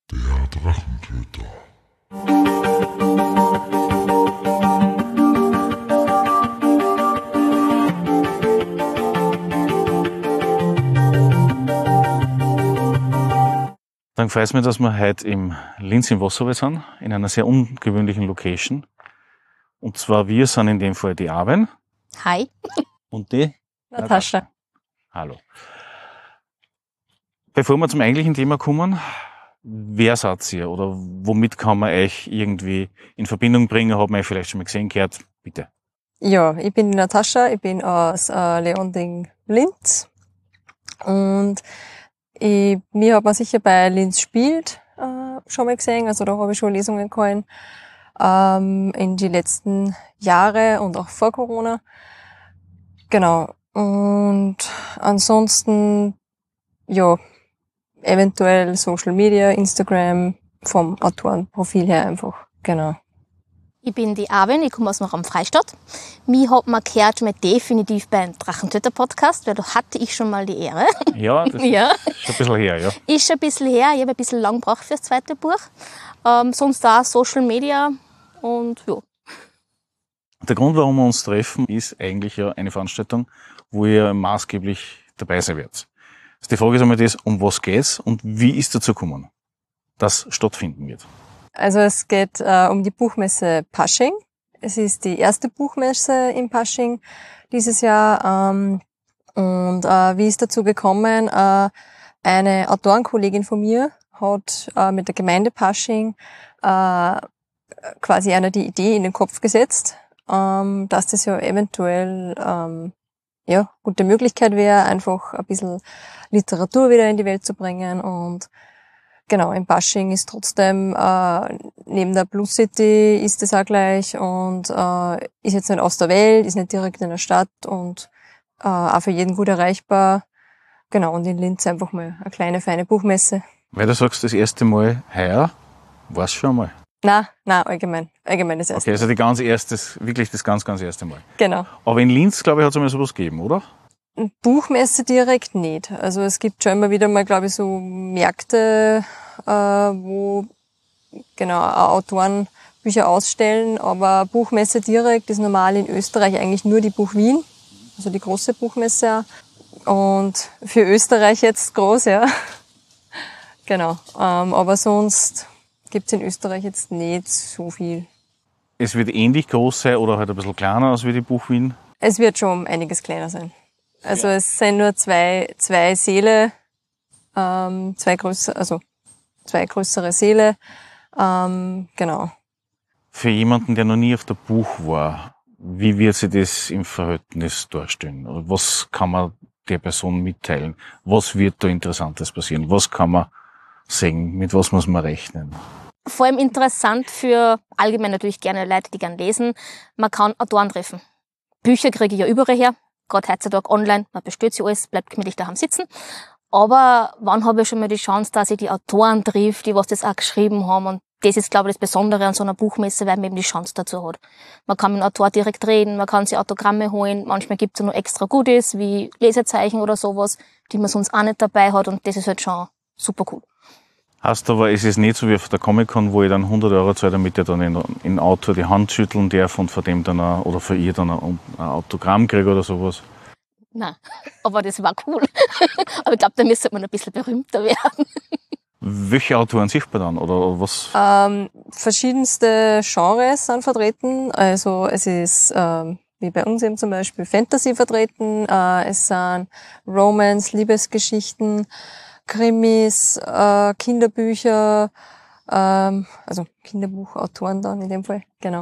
Der Drachentöter. Dann freut es mich, dass wir heute im Linz im Wasserwald sind, in einer sehr ungewöhnlichen Location. Und zwar wir sind in dem Fall die Arwen. Hi. Und die Natascha. Hallo. Bevor wir zum eigentlichen Thema kommen, wer seid ihr oder womit kann man euch irgendwie in Verbindung bringen? Hat man euch vielleicht schon mal gesehen, gehört? Bitte. Ja, ich bin die Natascha, ich bin aus Leonding, Linz. Und mir hat man sicher bei Linz spielt schon mal gesehen, also da habe ich schon Lesungen gehalten in die letzten Jahre und auch vor Corona. Genau. Und ansonsten, ja, eventuell Social Media, Instagram, vom Autorenprofil her einfach, genau. Ich bin die Arwen, ich komme aus dem Raum Freistadt. Mich hat man gehört schon mal definitiv beim Drachentöter-Podcast, weil da hatte ich schon mal die Ehre. Ja, das Ja. ist schon ein bisschen her, ja. Ist schon ein bisschen her, ich habe ein bisschen lang gebraucht für das zweite Buch. Sonst auch Social Media und ja. Der Grund, warum wir uns treffen, ist eigentlich ja eine Veranstaltung, wo ihr maßgeblich dabei sein werdet. Die Frage ist einmal das, um was geht's und wie ist dazu gekommen, dass stattfinden wird? Also es geht um die Buchmesse Pasching. Es ist die erste Buchmesse in Pasching dieses Jahr. Und wie ist dazu gekommen? Eine Autorenkollegin von mir hat mit der Gemeinde Pasching quasi einer die Idee in den Kopf gesetzt, dass das ja eventuell gute Möglichkeit wäre, einfach ein bisschen Literatur wieder in die Welt zu bringen. Und genau, in Pasching ist trotzdem, neben der Plus City ist es auch gleich und ist jetzt nicht aus der Welt, ist nicht direkt in der Stadt und auch für jeden gut erreichbar. Genau, und in Linz einfach mal eine kleine, feine Buchmesse. Weil du sagst, das erste Mal heuer, war's schon mal? Nein, allgemein das erste Okay, also wirklich das ganz erste Mal. Genau. Aber in Linz, glaube ich, hat es einmal sowas gegeben, oder? Buchmesse direkt nicht. Also es gibt schon immer wieder mal, glaube ich, so Märkte, wo genau Autoren Bücher ausstellen, aber Buchmesse direkt ist normal in Österreich eigentlich nur die Buch Wien, also die große Buchmesse. Und für Österreich jetzt groß, ja. Genau. Aber sonst gibt's in Österreich jetzt nicht so viel. Es wird ähnlich groß sein oder halt ein bisschen kleiner als wie die Buch Wien? Es wird schon einiges kleiner sein. Also es sind nur zwei Säle, zwei größere Säle, genau. Für jemanden, der noch nie auf der Buch war, wie wird sich das im Verhältnis darstellen? Oder was kann man der Person mitteilen? Was wird da Interessantes passieren? Was kann man sehen? Mit was muss man rechnen? Vor allem interessant für allgemein natürlich gerne Leute, die gerne lesen. Man kann Autoren treffen. Bücher kriege ich ja überall her. Gerade heutzutage online, man bestellt sich alles, bleibt gemütlich daheim sitzen. Aber wann habe ich schon mal die Chance, dass ich die Autoren treffe, die was das auch geschrieben haben? Und das ist, glaube ich, das Besondere an so einer Buchmesse, weil man eben die Chance dazu hat. Man kann mit dem Autor direkt reden, man kann sich Autogramme holen. Manchmal gibt es noch extra Goodies, wie Lesezeichen oder sowas, die man sonst auch nicht dabei hat. Und das ist halt schon super cool. Heißt aber, es ist nicht so wie auf der Comic-Con, wo ich dann 100 Euro zahle, damit ich dann in Autor die Hand schütteln darf und von dem dann oder für ihr dann ein Autogramm kriege oder sowas. Nein, aber das war cool. Aber ich glaube, da müsste man ein bisschen berühmter werden. Welche Autoren sieht man dann oder was? Verschiedenste Genres sind vertreten. Also es ist wie bei uns eben zum Beispiel Fantasy vertreten. Es sind Romance, Liebesgeschichten, Krimis, Kinderbücher, also Kinderbuchautoren dann in dem Fall, genau.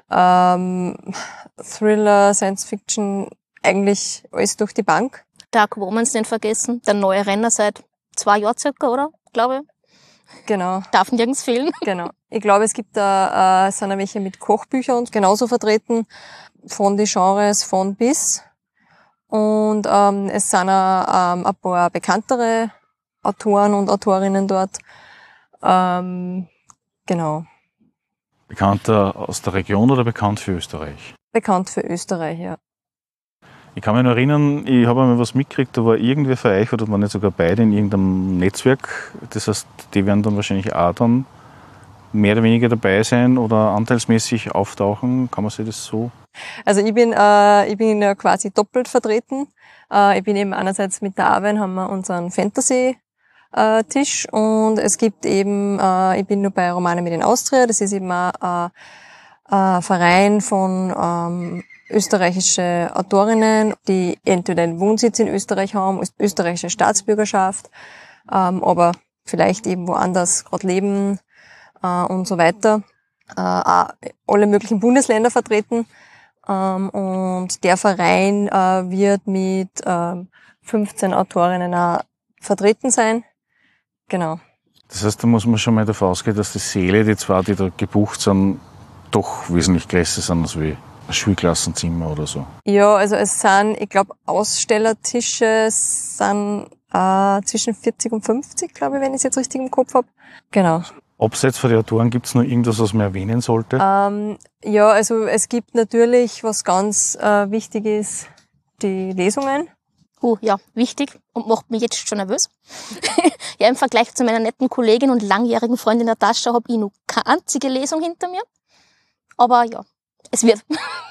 Thriller, Science Fiction, eigentlich alles durch die Bank. Dark Romans nicht vergessen, der neue Renner seit 2 Jahren circa, oder? Glaube ich. Genau. Darf nirgends fehlen. Genau. Ich glaube, es gibt da sind auch welche mit Kochbüchern genauso vertreten, von die Genres von bis. Und es sind auch ein paar bekanntere Autoren und Autorinnen dort. Genau. Bekannter aus der Region oder bekannt für Österreich? Bekannt für Österreich, ja. Ich kann mich noch erinnern, ich habe einmal was mitgekriegt, da war irgendwer für euch, oder waren nicht sogar beide in irgendeinem Netzwerk. Das heißt, die werden dann wahrscheinlich auch dann mehr oder weniger dabei sein oder anteilsmäßig auftauchen. Kann man sich das so? Also ich bin ja quasi doppelt vertreten. Ich bin eben einerseits mit der Arwen haben wir unseren Fantasy-Tisch und es gibt eben, ich bin nur bei Romane mit in Austria, das ist eben auch ein Verein von österreichische Autorinnen, die entweder einen Wohnsitz in Österreich haben, österreichische Staatsbürgerschaft, aber vielleicht eben woanders gerade leben und so weiter. Auch alle möglichen Bundesländer vertreten. Und der Verein wird mit 15 Autorinnen auch vertreten sein. Genau. Das heißt, da muss man schon mal davon ausgehen, dass die Säle, die zwei, die da gebucht sind, doch wesentlich größer sind als wie ein Schulklassenzimmer oder so. Ja, also es sind, ich glaube, Ausstellertische sind zwischen 40 und 50, glaube ich, wenn ich es jetzt richtig im Kopf habe. Genau. Abseits von den Autoren gibt es noch irgendwas, was man erwähnen sollte? Ja, also es gibt natürlich, was ganz wichtig ist, die Lesungen. Ja, wichtig und macht mich jetzt schon nervös. Ja, im Vergleich zu meiner netten Kollegin und langjährigen Freundin Natascha habe ich noch keine einzige Lesung hinter mir. Aber ja, es wird.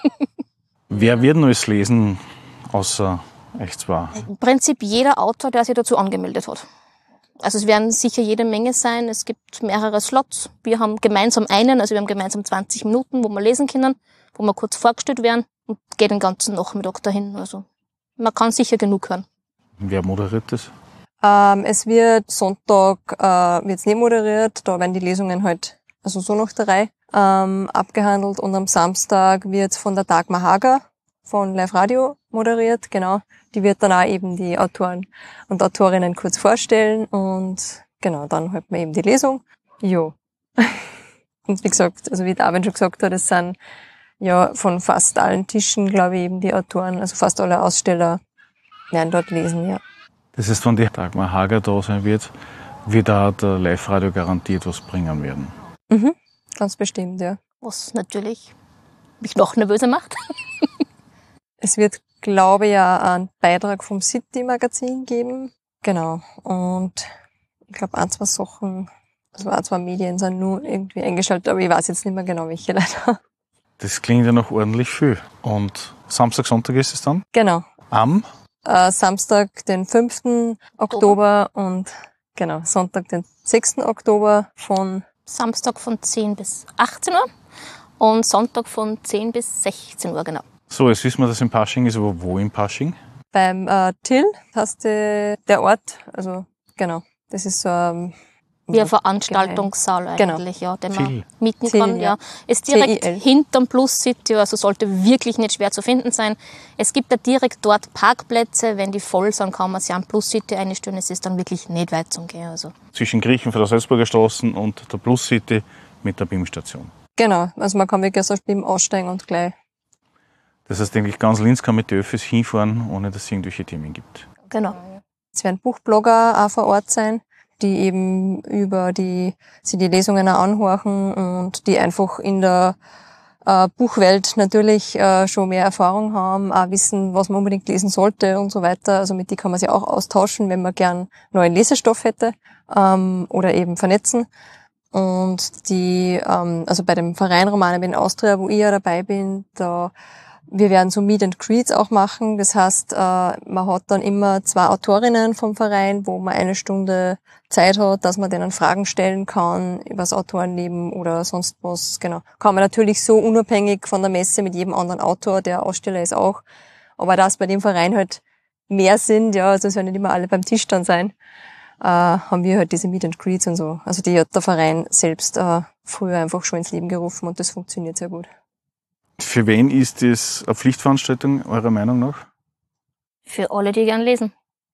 Wer wird noch alles lesen, außer euch zwei? Im Prinzip jeder Autor, der sich dazu angemeldet hat. Also es werden sicher jede Menge sein. Es gibt mehrere Slots. Wir haben gemeinsam also wir haben gemeinsam 20 Minuten, wo wir lesen können, wo wir kurz vorgestellt werden und geht den ganzen Nachmittag dahin. Also man kann sicher genug hören. Wer moderiert das? Es wird Sonntag wird's nicht moderiert, da werden die Lesungen halt also so nach der Reihe abgehandelt und am Samstag wird's von der Dagmar Hager von Live Radio moderiert, genau. Die wird dann auch eben die Autoren und Autorinnen kurz vorstellen und genau, dann halt man eben die Lesung. Jo. Und wie gesagt, also wie Darwin schon gesagt hat, es sind ja von fast allen Tischen, glaube ich, eben die Autoren, also fast alle Aussteller werden dort lesen, ja. Das heißt, wenn die Dagmar Hager da sein wird auch der Live-Radio garantiert was bringen werden. Mhm, ganz bestimmt, ja. Was natürlich mich noch nervöser macht. Es wird, glaube ich, ja einen Beitrag vom City-Magazin geben. Genau. Und ich glaube, ein, zwei Sachen, also ein, zwei Medien sind nur irgendwie eingeschaltet, aber ich weiß jetzt nicht mehr genau, welche leider. Das klingt ja noch ordentlich viel. Und Samstag, Sonntag ist es dann? Genau. Am? Samstag, den 5. Oktober und genau, Sonntag, den 6. Oktober von Samstag von 10 bis 18 Uhr und Sonntag von 10 bis 16 Uhr, genau. So, jetzt wissen wir, dass in Pasching ist, aber wo in Pasching? beim Till, heißt der Ort, also genau, das ist so wie ein Veranstaltungssaal eigentlich, genau. ja, den Till. man mieten Till, kann. ja. Ja. Ist direkt TIL. hinterm Plus City, also sollte wirklich nicht schwer zu finden sein. Es gibt ja direkt dort Parkplätze, wenn die voll sind, kann man sich am Plus City einstellen. Es ist dann wirklich nicht weit zum Gehen. Also. Zwischen Griechen von der Salzburger Straße und der Plus City mit der BIM-Station. Genau, also man kann wirklich aus der BIM aussteigen und gleich. Das heißt, eigentlich ganz Linz kann mit den Öffis hinfahren, ohne dass es irgendwelche Themen gibt. Genau. Es werden Buchblogger auch vor Ort sein, die eben sich die Lesungen auch anhorchen und die einfach in der Buchwelt natürlich schon mehr Erfahrung haben, auch wissen, was man unbedingt lesen sollte und so weiter. Also mit die kann man sich auch austauschen, wenn man gern neuen Lesestoff hätte oder eben vernetzen. Und also bei dem Verein Romane in Austria, wo ich ja dabei bin, wir werden so Meet and Greets auch machen. Das heißt, man hat dann immer 2 Autorinnen vom Verein, wo man 1 Stunde Zeit hat, dass man denen Fragen stellen kann über das Autorenleben oder sonst was. Genau. Kann man natürlich so unabhängig von der Messe mit jedem anderen Autor, der Aussteller ist auch. Aber dass bei dem Verein halt mehr sind, ja, also es werden nicht immer alle beim Tisch dann sein, haben wir halt diese Meet and Greets und so. Also die hat der Verein selbst früher einfach schon ins Leben gerufen und das funktioniert sehr gut. Für wen ist das eine Pflichtveranstaltung, eurer Meinung nach? Für alle, die gern lesen.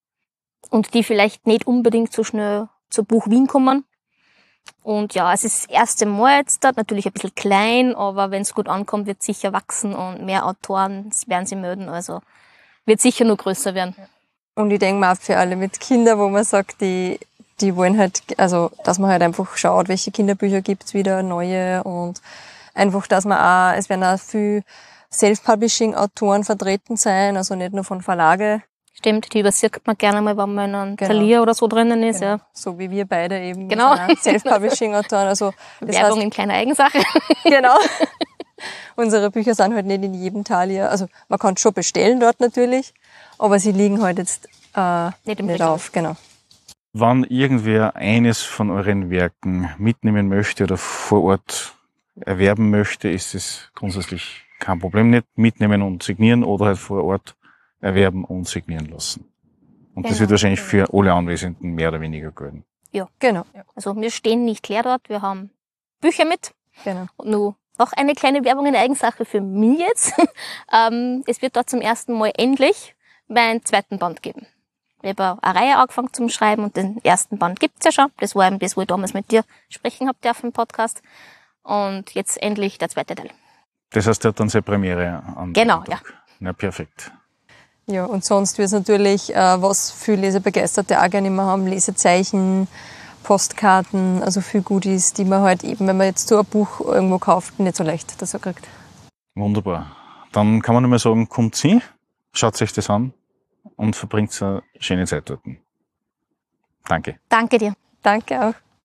Und die vielleicht nicht unbedingt so schnell zur Buch Wien kommen. Und ja, es ist das erste Mal jetzt da, natürlich ein bisschen klein, aber wenn es gut ankommt, wird es sicher wachsen und mehr Autoren werden sie melden. Also wird sicher nur größer werden. Und ich denke mal auch für alle mit Kindern, wo man sagt, die wollen halt, also dass man halt einfach schaut, welche Kinderbücher gibt's wieder, neue und einfach, dass man auch, es werden auch viel Self-Publishing-Autoren vertreten sein, also nicht nur von Verlage. Stimmt, die übersieht man gerne mal, wenn man in einem Thalia oder so drinnen ist. Genau. Ja. So wie wir beide eben. Genau. Self-Publishing-Autoren. Also, das Werbung heißt, in kleiner Eigensache. genau. Unsere Bücher sind halt nicht in jedem Thalia. Also man kann es schon bestellen dort natürlich, aber sie liegen halt jetzt Nicht im nicht Regal. auf. Genau. Wenn irgendwer eines von euren Werken mitnehmen möchte oder vor Ort erwerben möchte, ist es grundsätzlich kein Problem. Nicht mitnehmen und signieren oder halt vor Ort erwerben und signieren lassen. Und das Genau. wird wahrscheinlich für alle Anwesenden mehr oder weniger gelten. Genau. Also wir stehen nicht leer dort, wir haben Bücher mit. Genau. Und nur auch eine kleine Werbung in Eigensache für mich jetzt. Es wird dort zum ersten Mal endlich meinen zweiten Band geben. Ich habe eine Reihe angefangen zum Schreiben und den ersten Band gibt's ja schon. Das war eben das, wo ich damals mit dir sprechen habe auf dem Podcast. Und jetzt endlich der zweite Teil. Das heißt, der hat dann seine Premiere an Genau, dem Tag. Ja, perfekt. Ja, und sonst wird es natürlich, was viele Lesebegeisterte auch gerne immer haben, Lesezeichen, Postkarten, also viel Goodies, die man halt eben, wenn man jetzt so ein Buch irgendwo kauft, nicht so leicht dazu kriegt. Wunderbar. Dann kann man nur mal sagen, kommt sie, schaut sich das an und verbringt eine schöne Zeit dort. Danke. Danke dir. Danke auch.